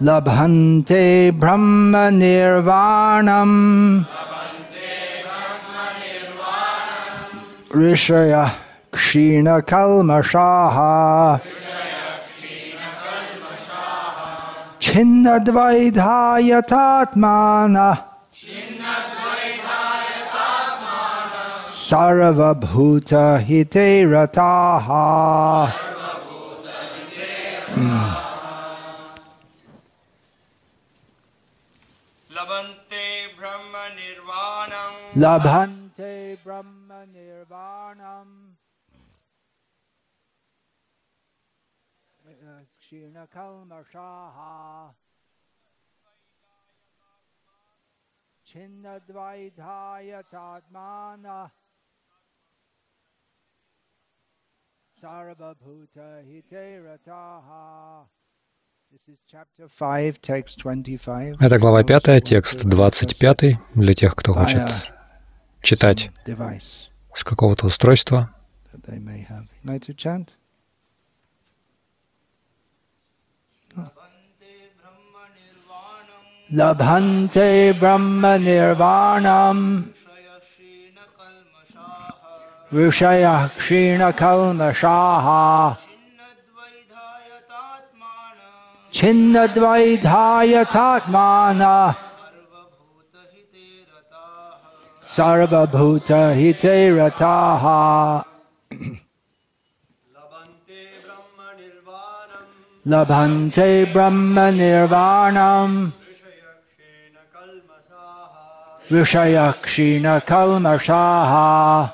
Labhante Brahma Nirvanam Rishaya Kshina Kalmashaha Chinnadvaidhayatatmana Sarvabhuta Hite Rataha. Labhante Brahma Nirvanam. Labhante Brahma Nirvanam Kshina Kalmashaha Chinnadvaidhayatatmana Sarvabhuta Hite Rataha. This is chapter 5, text 25. Это глава 5, текст 25, для тех, кто хочет читать с какого-то устройства. Labhante Brahma Nirvanam Rishaya Kshina Kalmashaha Chinnadvaidhayatatmana Sarvabhuta Hite Rataha. Labhante Brahma Nirvanam Rishaya Kshina Kalmashaha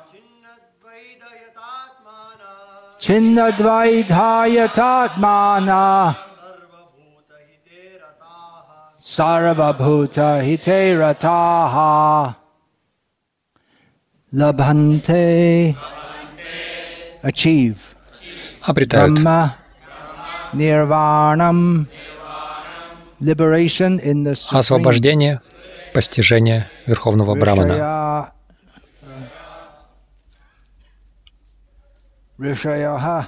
Chinnadvaidhayatatmana Sarvabhuta Hite Rataha. Labhante achieve Обретают Brahma Nirvanam liberation in the supreme освобождение, постижение Верховного Брамана. Rishayaha.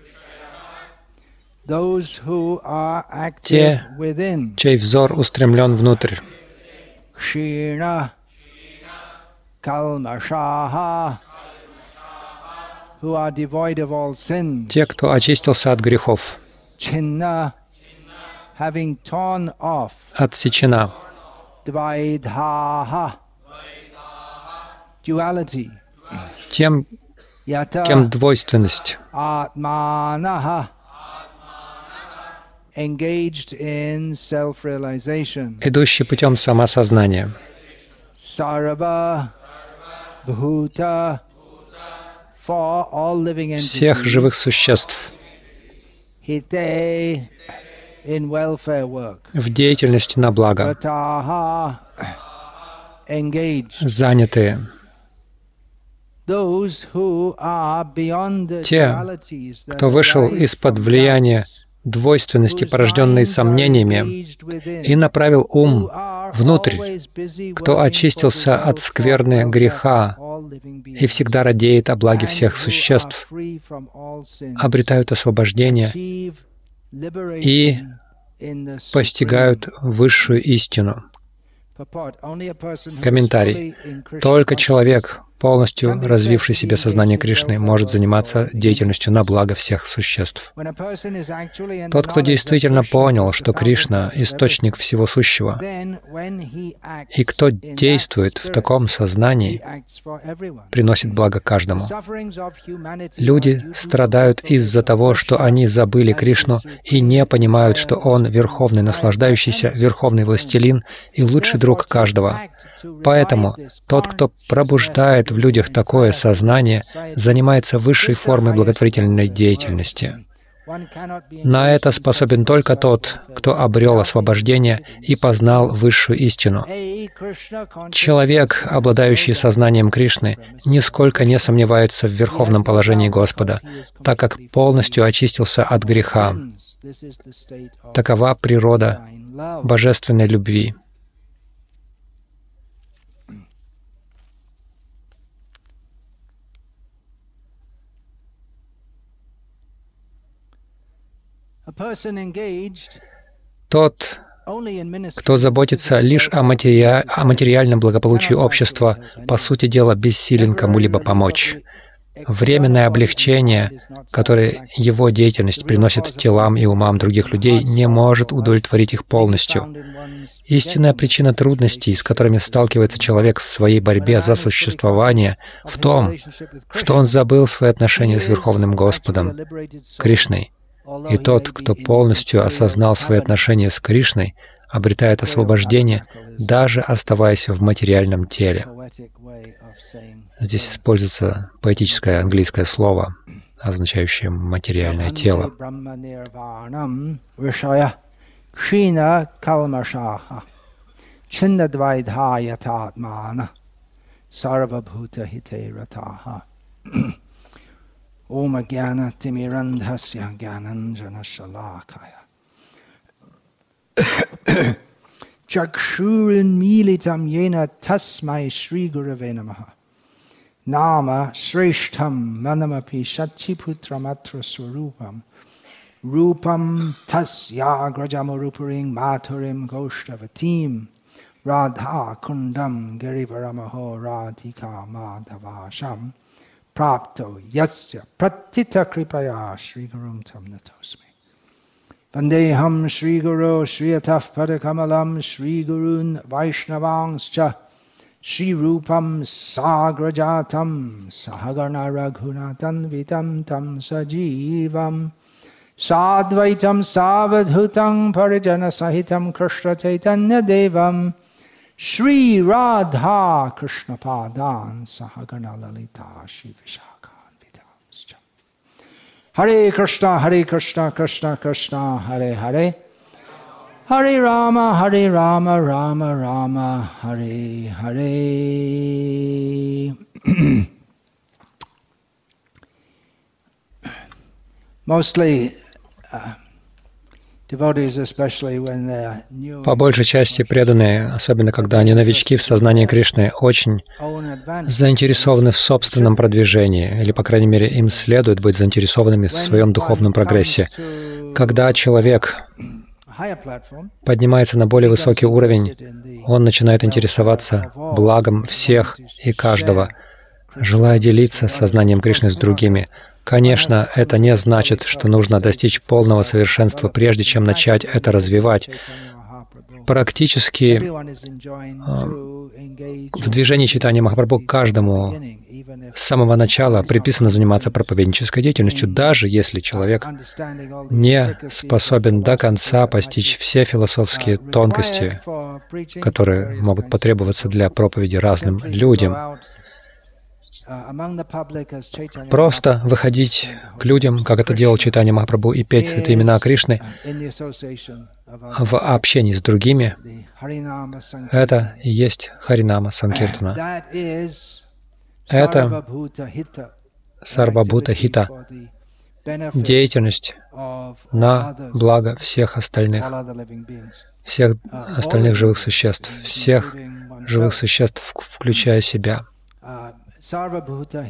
Those who are active Те, within. чей взор устремлен внутрь. Kshina Kalmashaha. Who are devoid of all sins. Те, кто очистился от грехов. Chinna, having torn off. Отсечена. Dvaidhaha. Duality. Тем, кем двойственность. Atmanaha. Engaged in self-realization. Идущий путем самосознания. Sarva Bhuta. For all living entities. Всех живых существ. Hite in welfare work. В деятельности на благо. Rataha. Engaged. Занятые. Those who are beyond the Те, dualities that кто вышел arise из-под from влияния двойственности, порожденной сомнениями, и направил ум внутрь, кто очистился от скверны греха и всегда радеет о благе всех существ, обретают освобождение и постигают высшую истину. Комментарий. Только человек, полностью развивший в себе сознание Кришны, может заниматься деятельностью на благо всех существ. Тот, кто действительно понял, что Кришна — источник всего сущего, и кто действует в таком сознании, приносит благо каждому. Люди страдают из-за того, что они забыли Кришну и не понимают, что Он — верховный наслаждающийся, верховный властелин и лучший друг каждого. Поэтому тот, кто пробуждает в людях такое сознание, занимается высшей формой благотворительной деятельности. На это способен только тот, кто обрел освобождение и познал высшую истину. Человек, обладающий сознанием Кришны, нисколько не сомневается в верховном положении Господа, так как полностью очистился от греха. Такова природа божественной любви. Тот, Кто заботится лишь о материальном благополучии общества, по сути дела, бессилен кому-либо помочь. Временное облегчение, которое его деятельность приносит телам и умам других людей, не может удовлетворить их полностью. Истинная причина трудностей, с которыми сталкивается человек в своей борьбе за существование, в том, что он забыл свои отношения с Верховным Господом, Кришной. И тот, кто полностью осознал свои отношения с Кришной, обретает освобождение, даже оставаясь в материальном теле. Здесь используется поэтическое английское слово, означающее материальное тело. Om Gyana Timirandhasya Gyananjana Shalakaya Chakshurin Militam Yena Tasmai Sri Gurave Namaha Nama Shreshtham Manamapi Shatchiputramatra Swarupam Rupam Tasya Grajamurupuring Maturim Goshtavatim Radha Kundam Girivaramaho Radhika Madhavasham Prapto Yatsya Pratita Kripaya Sri Gurum Tam Natosmi Vandeham Sri Guru Sri Ataf Padakamalam Sri Gurun Vaishnavangscha Sri Rupam Sagrajatam Sahagarna Raghunatan Vitam Tam Sajivam Sadvaitam Savadhutam Parijana Sahitam Krishna Chaitanya Devam Shri Radha Krishna Padan Sahagana Lalita Shri Vishakhan Vidamscha Hare Krishna Krishna Krishna Hare Hare Hare Rama Rama Rama Hare Hare Mostly По большей части преданные, особенно когда они новички в сознании Кришны, очень заинтересованы в собственном продвижении, или, по крайней мере, им следует быть заинтересованными в своем духовном прогрессе. Когда человек поднимается на более высокий уровень, он начинает интересоваться благом всех и каждого, желая делиться сознанием Кришны с другими. Конечно, это не значит, что нужно достичь полного совершенства, прежде чем начать это развивать. Практически в движении Чайтаньи Махапрабху каждому с самого начала предписано заниматься проповеднической деятельностью, даже если человек не способен до конца постичь все философские тонкости, которые могут потребоваться для проповеди разным людям. Просто выходить к людям, как это делал Чайтанья Махапрабху, и петь святые имена Кришны в общении с другими, это и есть Харинама Санкиртана. Это Сарвабхута Хита, деятельность на благо всех остальных живых существ, включая себя. Сарвабхута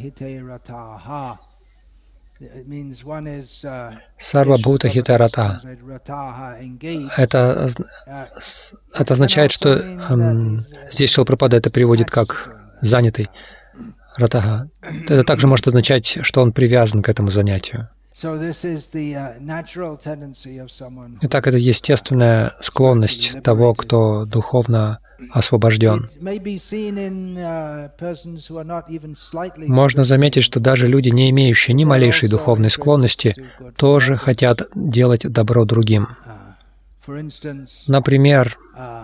Хита Рата. Это означает, что здесь Шрила Прабхупада это переводит как «занятый». Ратаха. Это также может означать, что он привязан к этому занятию. Итак, это естественная склонность того, кто духовно освобожден. Можно заметить, что даже люди, не имеющие ни малейшей духовной склонности, тоже хотят делать добро другим. Например,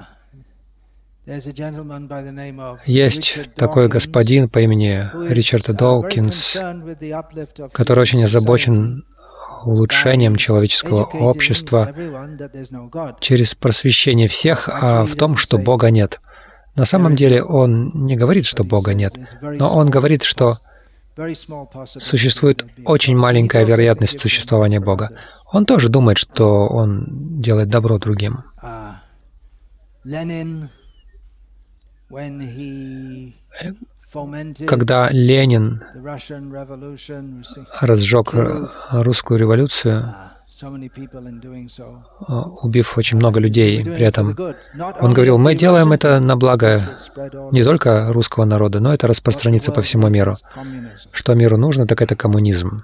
есть такой господин по имени Ричард Доукинс, который очень озабочен улучшением человеческого общества через просвещение всех в том, что Бога нет. На самом деле он не говорит, что Бога нет, но он говорит, что существует очень маленькая вероятность существования Бога. Он тоже думает, что он делает добро другим. Когда Ленин разжег русскую революцию, убив очень много людей. При этом он говорил, мы делаем это на благо не только русского народа, но это распространится по всему миру. Что миру нужно, так это коммунизм.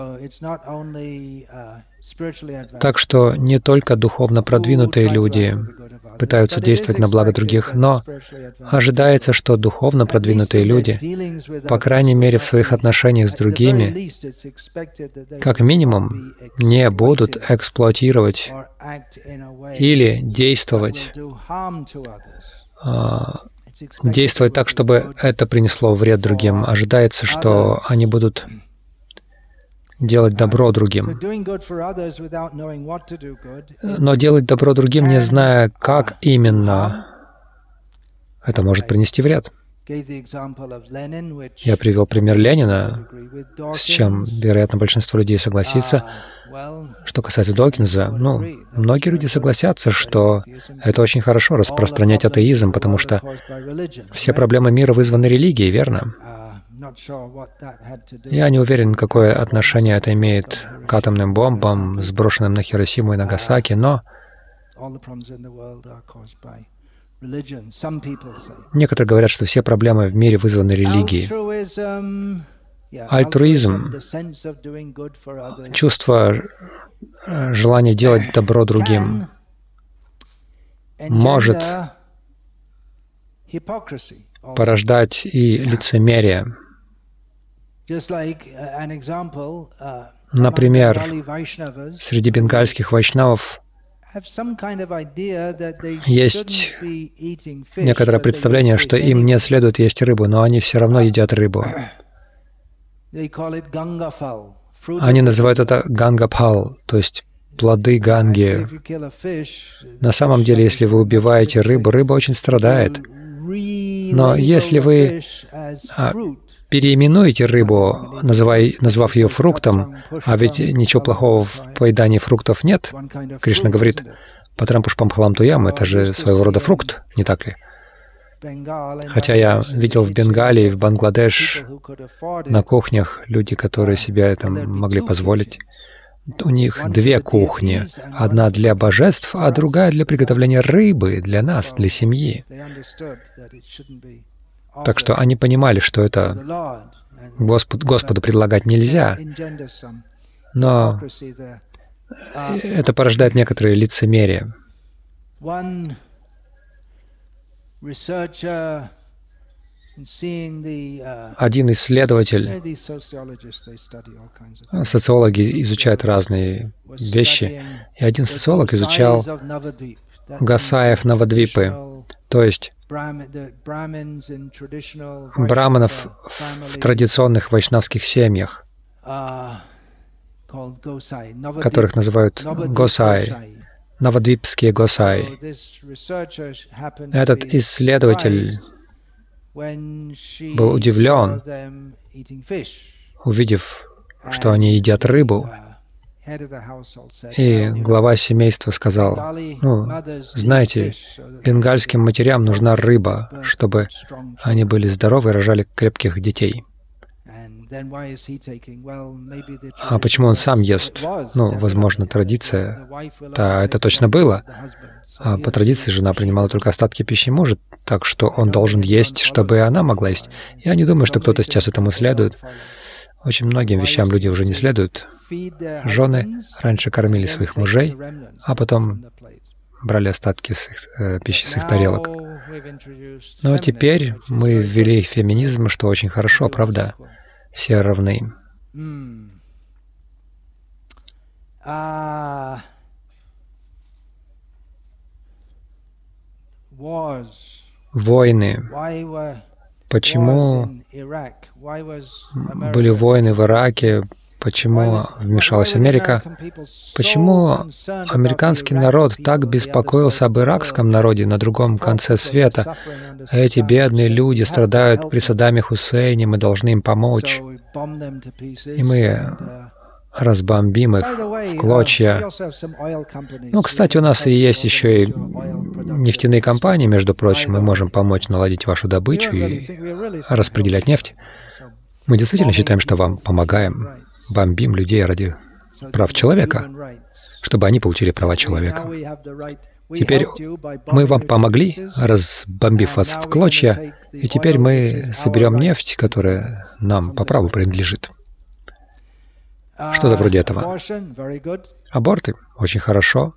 Так что не только духовно продвинутые люди пытаются действовать на благо других, но ожидается, что духовно продвинутые люди, по крайней мере в своих отношениях с другими, как минимум, не будут эксплуатировать или действовать так, чтобы это принесло вред другим. Ожидается, что они будут делать добро другим. Но делать добро другим, не зная, как именно, это может принести вред. Я привел пример Ленина, с чем, вероятно, большинство людей согласится. Что касается Докинза, многие люди согласятся, что это очень хорошо распространять атеизм, потому что все проблемы мира вызваны религией, верно? Я не уверен, какое отношение это имеет к атомным бомбам, сброшенным на Хиросиму и Нагасаки, но некоторые говорят, что все проблемы в мире вызваны религией. Альтруизм, чувство желания делать добро другим, может порождать и лицемерие. Например, среди бенгальских вайшнавов есть некоторое представление, что им не следует есть рыбу, но они все равно едят рыбу. Они называют это гангапхал, то есть плоды Ганги. На самом деле, если вы убиваете рыбу, рыба очень страдает. Но если вы переименуете рыбу, назвав ее фруктом, а ведь ничего плохого в поедании фруктов нет, Кришна говорит, патрампушпамхалам туям, это же своего рода фрукт, не так ли? Хотя я видел в Бенгалии, в Бангладеш, на кухнях люди, которые себе это могли позволить. У них две кухни. Одна для божеств, а другая для приготовления рыбы для нас, для семьи. Так что они понимали, что это Господу предлагать нельзя, но это порождает некоторые лицемерие. Один исследователь, социологи изучают разные вещи, и один социолог изучал гасаев Навадвипы, то есть браманов в традиционных вайшнавских семьях, которых называют госай, навадвипские госай. Этот исследователь был удивлен, увидев, что они едят рыбу. И глава семейства сказал, знаете, бенгальским матерям нужна рыба, чтобы они были здоровы и рожали крепких детей. А почему он сам ест? Возможно, традиция. Да, это точно было. А по традиции жена принимала только остатки пищи мужа, так что он должен есть, чтобы она могла есть. Я не думаю, что кто-то сейчас этому следует. Очень многим вещам люди уже не следуют. Жены раньше кормили своих мужей, а потом брали остатки пищи с их тарелок. Но теперь мы ввели феминизм, что очень хорошо, правда? Все равны. Войны. Почему были войны в Ираке? Почему вмешалась Америка? Почему американский народ так беспокоился об иракском народе на другом конце света? Эти бедные люди страдают при Саддаме Хусейне, мы должны им помочь. И мы разбомбим их в клочья. Кстати, у нас и есть еще и нефтяные компании, между прочим. Мы можем помочь наладить вашу добычу и распределять нефть. Мы действительно считаем, что вам помогаем. Бомбим людей ради прав человека. чтобы они получили права человека. Теперь мы вам помогли, разбомбив вас в клочья, и теперь мы соберем нефть, которая нам по праву принадлежит. Что-то вроде этого. Аборты — очень хорошо.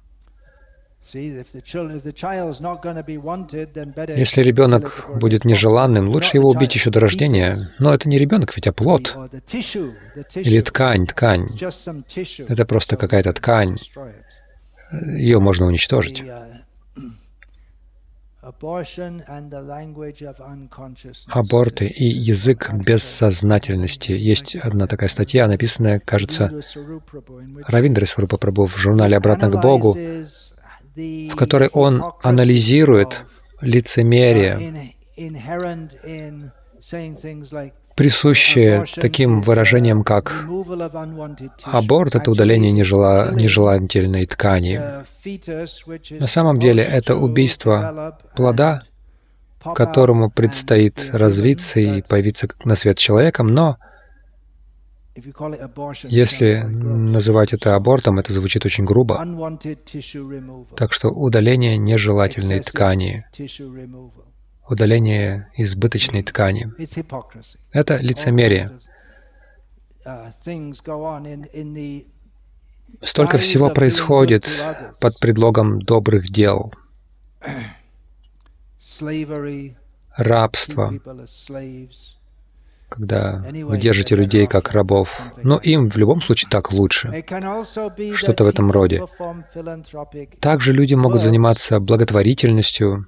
Если ребенок будет нежеланным, лучше его убить еще до рождения. Но это не ребенок, ведь плод. Или ткань. Это просто какая-то ткань. Ее можно уничтожить. Аборты и язык бессознательности. Есть одна такая статья, написанная, кажется, Равиндра Сварупа Прабху в журнале «Обратно к Богу», в которой он анализирует лицемерие, присущее таким выражениям, как аборт — это удаление нежелательной ткани. На самом деле это убийство плода, которому предстоит развиться и появиться на свет человеком, но если называть это абортом, это звучит очень грубо. Так что удаление нежелательной ткани, удаление избыточной ткани — это лицемерие. Столько всего происходит под предлогом добрых дел. Рабство, когда вы держите людей как рабов. Но им в любом случае так лучше. Что-то в этом роде. Также люди могут заниматься благотворительностью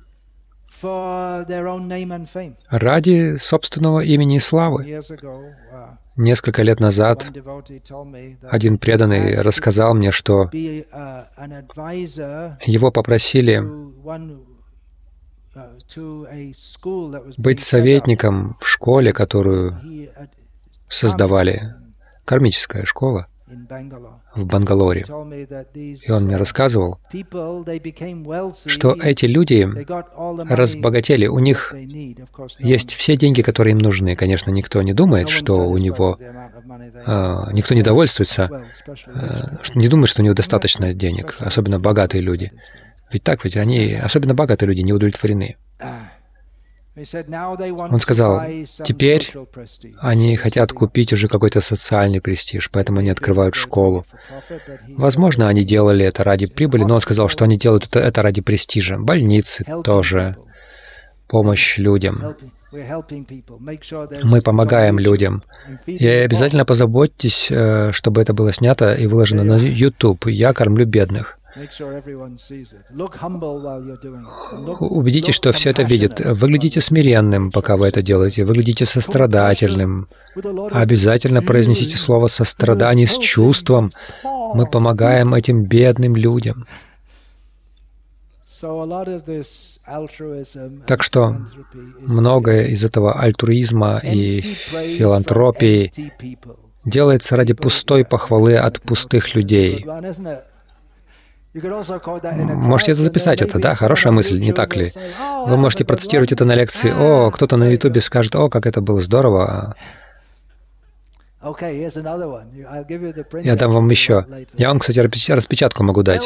ради собственного имени и славы. Несколько лет назад один преданный рассказал мне, что его попросили быть советником в школе, которую создавали, кармическая школа в Бангалоре. И он мне рассказывал, что эти люди разбогатели, у них есть все деньги, которые им нужны. Конечно, никто не думает, что у него... никто не довольствуется, не думает, что у него достаточно денег, особенно богатые люди. Ведь так, ведь они, особенно богатые люди, не удовлетворены. Он сказал, теперь они хотят купить уже какой-то социальный престиж, поэтому они открывают школу. Возможно, они делали это ради прибыли, но он сказал, что они делают это ради престижа. Больницы тоже, помощь людям. Мы помогаем людям. И обязательно позаботьтесь, чтобы это было снято и выложено на YouTube. Я кормлю бедных. Убедитесь, что все это видят. Выглядите смиренным, пока вы это делаете. Выглядите сострадательным. Обязательно произнесите слово «сострадание» с чувством. Мы помогаем этим бедным людям. Так что многое из этого альтруизма и филантропии делается ради пустой похвалы от пустых людей. Можете это записать, да? Хорошая мысль, не так ли? Вы можете процитировать это на лекции. О, кто-то на Ютубе скажет, о, как это было здорово. Я дам вам еще. Я вам, кстати, распечатку могу дать,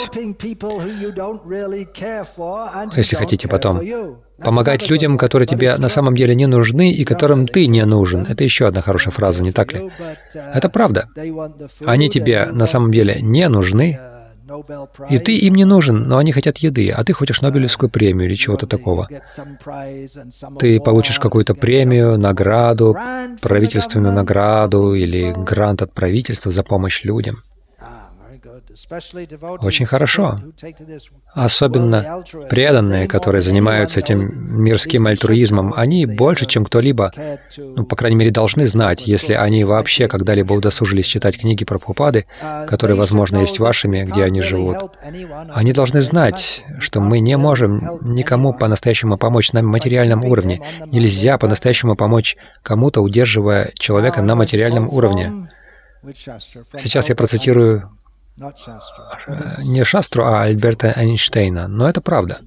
если хотите потом. Помогать людям, которые тебе на самом деле не нужны и которым ты не нужен. Это еще одна хорошая фраза, не так ли? Это правда. Они тебе на самом деле не нужны, и ты им не нужен, но они хотят еды, а ты хочешь Нобелевскую премию или чего-то такого. Ты получишь какую-то премию, награду, правительственную награду или грант от правительства за помощь людям. Очень хорошо. Особенно преданные, которые занимаются этим мирским альтруизмом, они больше, чем кто-либо, по крайней мере, должны знать, если они вообще когда-либо удосужились читать книги Прабхупады, которые, возможно, есть вашими, где они живут. Они должны знать, что мы не можем никому по-настоящему помочь на материальном уровне. Нельзя по-настоящему помочь кому-то, удерживая человека на материальном уровне. Сейчас я процитирую не Шастру, а Альберта Эйнштейна, но это правда.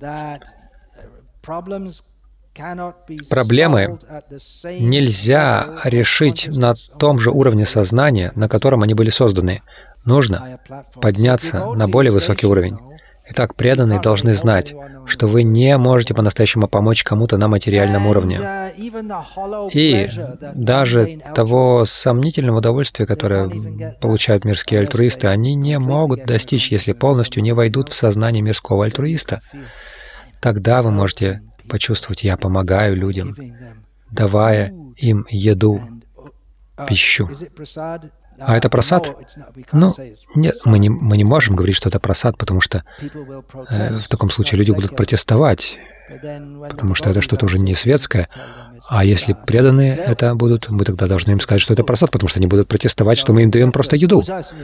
Проблемы нельзя решить на том же уровне сознания, на котором они были созданы. нужно подняться на более высокий уровень. Итак, преданные должны знать, что вы не можете по-настоящему помочь кому-то на материальном уровне. И даже того сомнительного удовольствия, которое получают мирские альтруисты, они не могут достичь, если полностью не войдут в сознание мирского альтруиста. Тогда вы можете почувствовать: я помогаю людям, давая им еду, пищу. А это прасад? Ну, нет, мы не можем говорить, что это прасад, потому что в таком случае люди будут протестовать, потому что это что-то уже не светское. А если преданные это будут, мы тогда должны им сказать, что это прасад, потому что они будут протестовать, что мы им даем просто еду.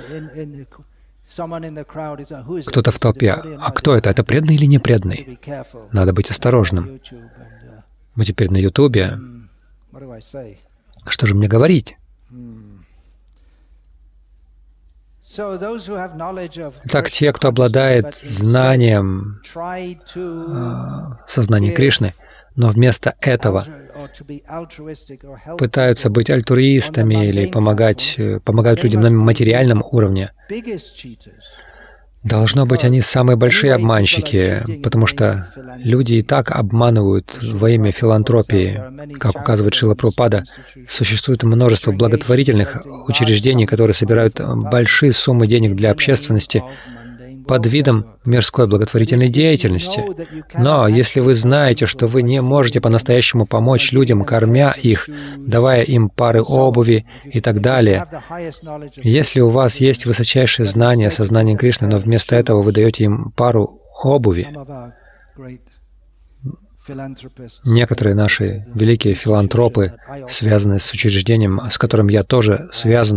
Кто-то в толпе. А кто это? Это преданный или не преданный? Надо быть осторожным. Мы теперь на Ютубе. Что же мне говорить? Итак, те, кто обладает знанием сознания Кришны, но вместо этого пытаются быть альтруистами или помогают людям на материальном уровне, должно быть, они самые большие обманщики, потому что люди и так обманывают во имя филантропии. Как указывает Шрила Прабхупада, существует множество благотворительных учреждений, которые собирают большие суммы денег для общественности под видом мирской благотворительной деятельности. Но если вы знаете, что вы не можете по-настоящему помочь людям, кормя их, давая им пары обуви и так далее, если у вас есть высочайшее знание, сознание Кришны, но вместо этого вы даете им пару обуви, некоторые наши великие филантропы, связанные с учреждением, с которым я тоже связан,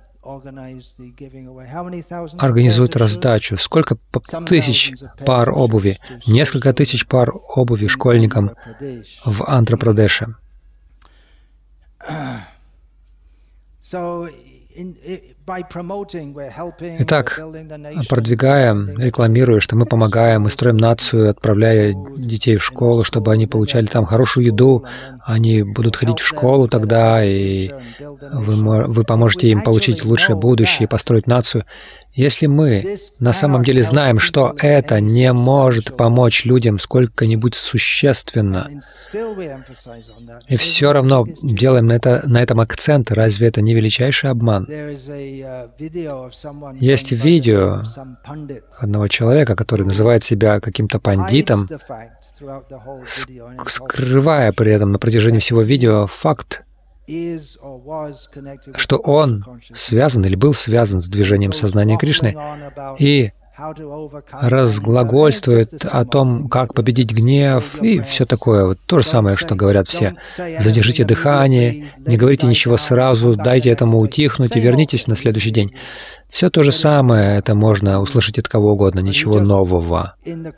организуют раздачу. Сколько тысяч пар обуви? Несколько тысяч пар обуви школьникам в Андхра-Прадеше. Итак, продвигая, рекламируя, что мы помогаем, мы строим нацию, отправляя детей в школу, чтобы они получали там хорошую еду, они будут ходить в школу тогда, и вы поможете им получить лучшее будущее, построить нацию. Если мы на самом деле знаем, что это не может помочь людям сколько-нибудь существенно, и все равно делаем на этом акцент, разве это не величайший обман? Есть видео одного человека, который называет себя каким-то пандитом, скрывая при этом на протяжении всего видео факт, что он связан или был связан с движением сознания Кришны и разглагольствует о том, как победить гнев и все такое. Вот то же самое, что говорят все. Задержите дыхание, не говорите ничего сразу, дайте этому утихнуть и вернитесь на следующий день. Все то же самое, это можно услышать от кого угодно, ничего нового.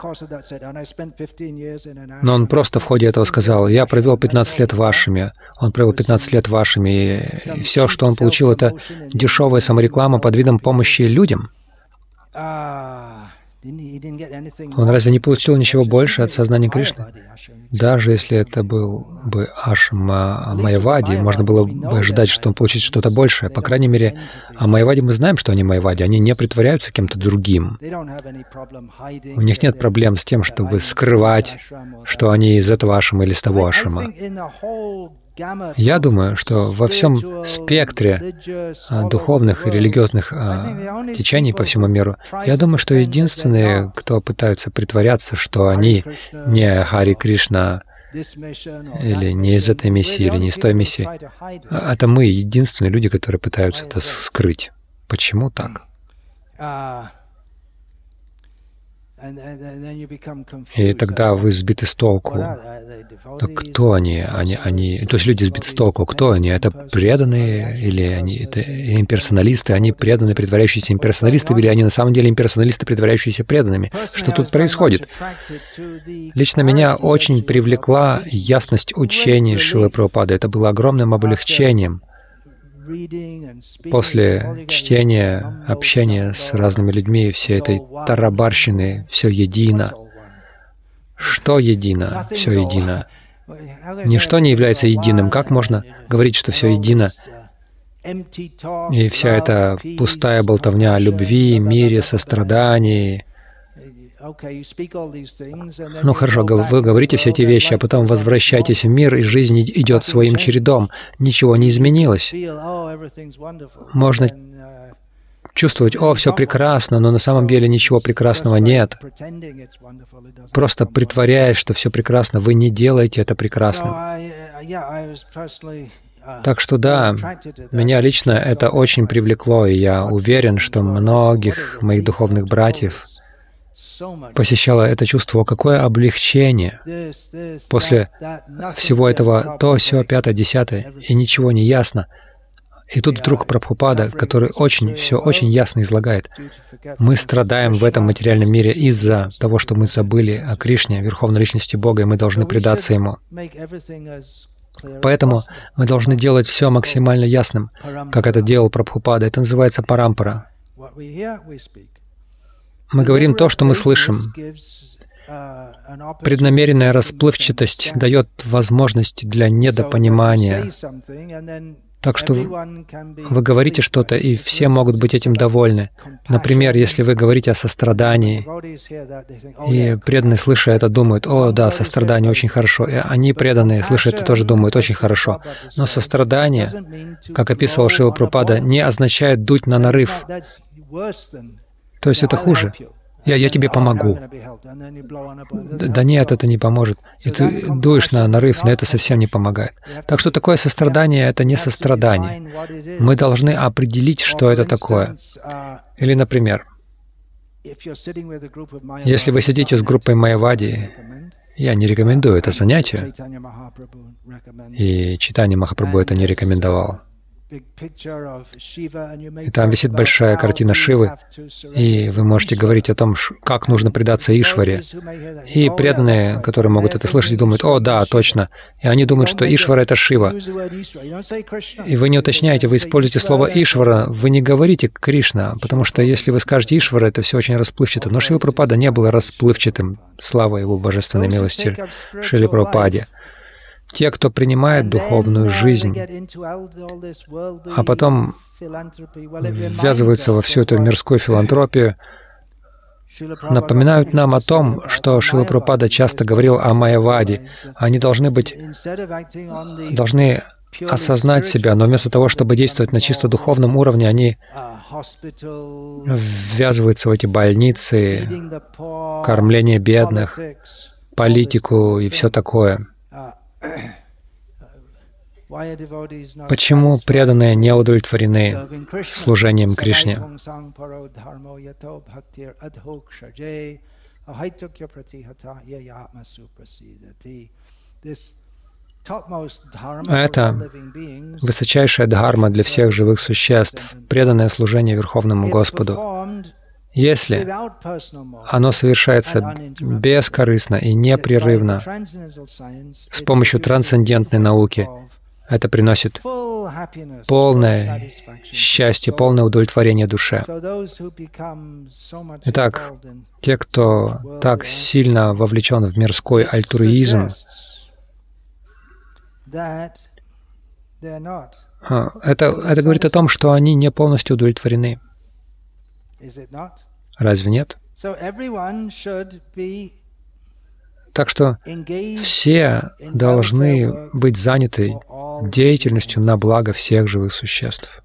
Но он просто в ходе этого сказал: «Я провел 15 лет вашими». Он провел 15 лет вашими, и все, что он получил, это дешевая самореклама под видом помощи людям. Он разве не получил ничего больше от сознания Кришны? Даже если это был бы ашрам Майявади, можно было бы ожидать, что он получит что-то большее. По крайней мере, о Майявади мы знаем, что они Майявади. Они не притворяются кем-то другим. У них нет проблем с тем, чтобы скрывать, что они из этого ашрама или с того ашрама. Я думаю, что во всем спектре духовных и религиозных течений по всему миру, я думаю, что единственные, кто пытаются притворяться, что они не Хари Кришна, или не из этой миссии, или не из той миссии, это мы, единственные люди, которые пытаются это скрыть. Почему так? И тогда вы сбиты с толку. Но кто они? То есть люди сбиты с толку. Кто они? Это преданные или они это имперсоналисты? Они преданные, притворяющиеся имперсоналисты, или они на самом деле имперсоналисты, притворяющиеся преданными? Что тут происходит? Лично меня очень привлекла ясность учений Шрилы Прабхупады. Это было огромным облегчением. После чтения, общения с разными людьми, всей этой тарабарщины, все едино. Что едино? Все едино. Ничто не является единым. Как можно говорить, что все едино, И вся эта пустая болтовня о любви, мире, сострадании. Ну хорошо, вы говорите все эти вещи, а потом возвращайтесь в мир, и жизнь идет своим чередом. Ничего не изменилось. Можно чувствовать, о, все прекрасно, но на самом деле ничего прекрасного нет. Просто притворяясь, что все прекрасно, вы не делаете это прекрасным. Так что да, меня лично это очень привлекло, и я уверен, что многих моих духовных братьев посещало это чувство, какое облегчение после всего этого, то, сё, пятое, десятое, и ничего не ясно. И тут вдруг Прабхупада, который все очень ясно излагает. Мы страдаем в этом материальном мире из-за того, что мы забыли о Кришне, Верховной Личности Бога, и мы должны предаться Ему. Поэтому мы должны делать все максимально ясным, как это делал Прабхупада. Это называется парампара. Мы говорим то, что мы слышим. Преднамеренная расплывчатость дает возможность для недопонимания. Так что вы говорите что-то, и все могут быть этим довольны. Например, если вы говорите о сострадании, и преданные, слыша это, думают, о, да, сострадание очень хорошо. И они, преданные, слыша это, тоже думают, очень хорошо. Но сострадание, как описывал Шрила Прабхупада, не означает дуть на нарыв. То есть это хуже. Я тебе помогу. Да нет, это не поможет. И ты дуешь на нарыв, но это совсем не помогает. Так что такое сострадание — это не сострадание. Мы должны определить, что это такое. Или, например, если вы сидите с группой Майявади, я не рекомендую это занятие, и Чайтанья Махапрабху это не рекомендовал. И там висит большая картина Шивы, и вы можете говорить о том, как нужно предаться Ишваре. И преданные, которые могут это слышать, думают, о, да, точно. И они думают, что Ишвара — это Шива. И вы не уточняете, вы используете слово Ишвара, вы не говорите Кришна, потому что если вы скажете Ишвара, это все очень расплывчато. Но Шрила Прабхупада не был расплывчатым, слава Его божественной милости Шриле Прабхупаде. Те, кто принимает духовную жизнь, а потом ввязываются во всю эту мирскую филантропию, напоминают нам о том, что Шрила Прабхупада часто говорил о Майяваде. Они должны осознать себя, но вместо того, чтобы действовать на чисто духовном уровне, они ввязываются в эти больницы, кормление бедных, политику и все такое. Почему преданные не удовлетворены служением Кришне? Это высочайшая дхарма для всех живых существ, преданное служение Верховному Господу. Если оно совершается бескорыстно и непрерывно с помощью трансцендентной науки, это приносит полное счастье, полное удовлетворение душе. Итак, те, кто так сильно вовлечен в мирской альтруизм, это говорит о том, что они не полностью удовлетворены. Разве нет? Так что все должны быть заняты деятельностью на благо всех живых существ.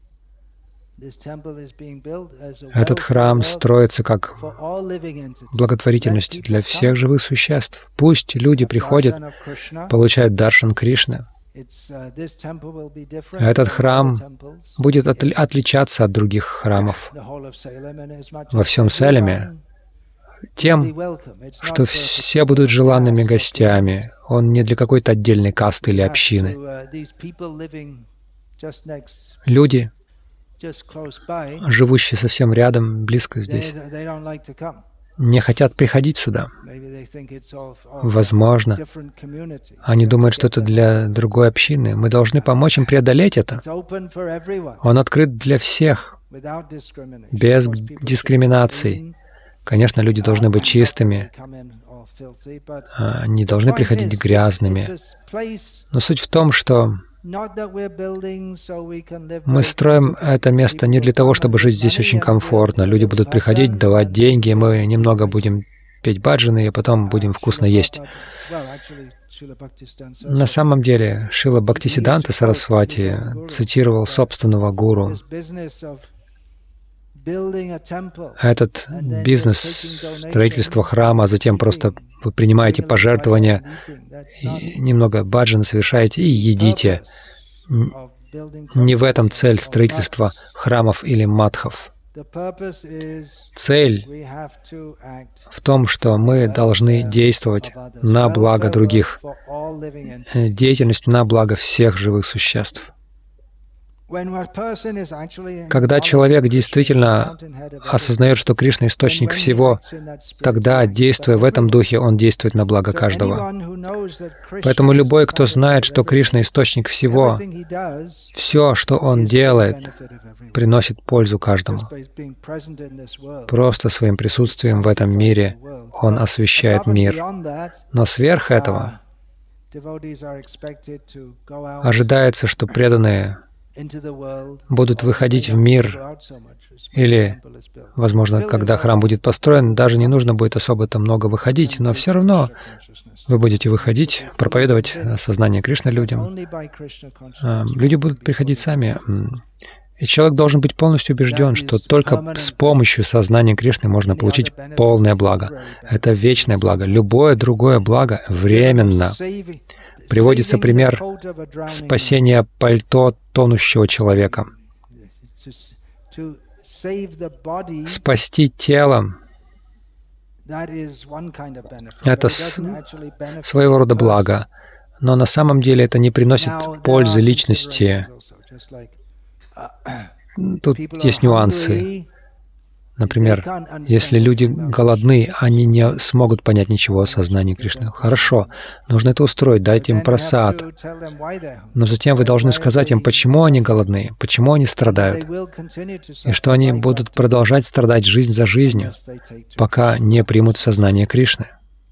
Этот храм строится как благотворительность для всех живых существ. Пусть люди приходят, получают даршан Кришны. Этот храм будет отличаться от других храмов во всем Салеме тем, что все будут желанными гостями. Он не для какой-то отдельной касты или общины. Люди, живущие совсем рядом, близко здесь, не хотят приходить сюда. Возможно, они думают, что это для другой общины. Мы должны помочь им преодолеть это. Он открыт для всех, без дискриминаций. Конечно, люди должны быть чистыми, не должны приходить грязными. Но суть в том, что Мы строим это место не для того, чтобы жить здесь очень комфортно. Люди будут приходить, давать деньги, мы немного будем петь баджаны, и потом будем вкусно есть. На самом деле, Шрила Бхактисиддханта Сарасвати цитировал собственного гуру. Этот бизнес строительства храма, а затем просто вы принимаете пожертвования, и немного баджана совершаете и едите. Не в этом цель строительства храмов или матхов. Цель в том, что мы должны действовать на благо других, деятельность на благо всех живых существ. Когда человек действительно осознает, что Кришна — источник всего, тогда, действуя в этом духе, он действует на благо каждого. Поэтому любой, кто знает, что Кришна — источник всего, все, что он делает, приносит пользу каждому. Просто своим присутствием в этом мире он освещает мир. Но сверх этого ожидается, что преданные будут выходить в мир, или, возможно, когда храм будет построен, даже не нужно будет особо-то много выходить, но все равно вы будете выходить, проповедовать сознание Кришны людям. Люди будут приходить сами. И человек должен быть полностью убежден, что только с помощью сознания Кришны можно получить полное благо. Это вечное благо. Любое другое благо временно. Приводится пример спасения пальто тонущего человека. Спасти тело — это своего рода благо, но на самом деле это не приносит пользы личности. Тут есть нюансы. Например, если люди голодны, они не смогут понять ничего о сознании Кришны. Хорошо, нужно это устроить, дайте им прасад. Но затем вы должны сказать им, почему они голодны, почему они страдают, и что они будут продолжать страдать жизнь за жизнью, пока не примут сознание Кришны.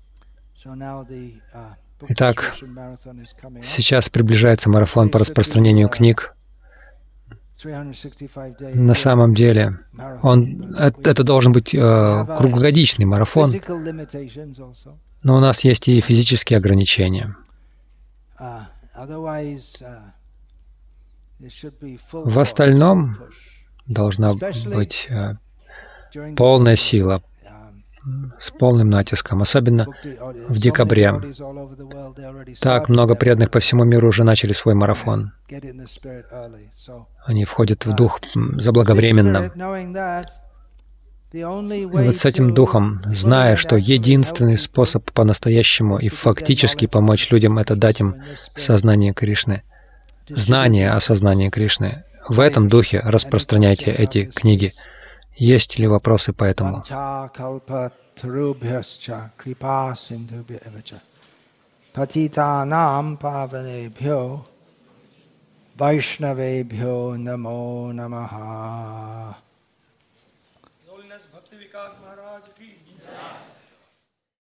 Итак, сейчас приближается марафон по распространению книг. На самом деле, это должен быть круглогодичный марафон, но у нас есть и физические ограничения. В остальном должна быть полная сила, с полным натиском, особенно в декабре. Так много преданных по всему миру уже начали свой марафон. Они входят в дух заблаговременно. И вот с этим духом, зная, что единственный способ по-настоящему и фактически помочь людям — это дать им сознание Кришны, знание о сознании Кришны, в этом духе распространяйте эти книги. Есть ли вопросы по этому?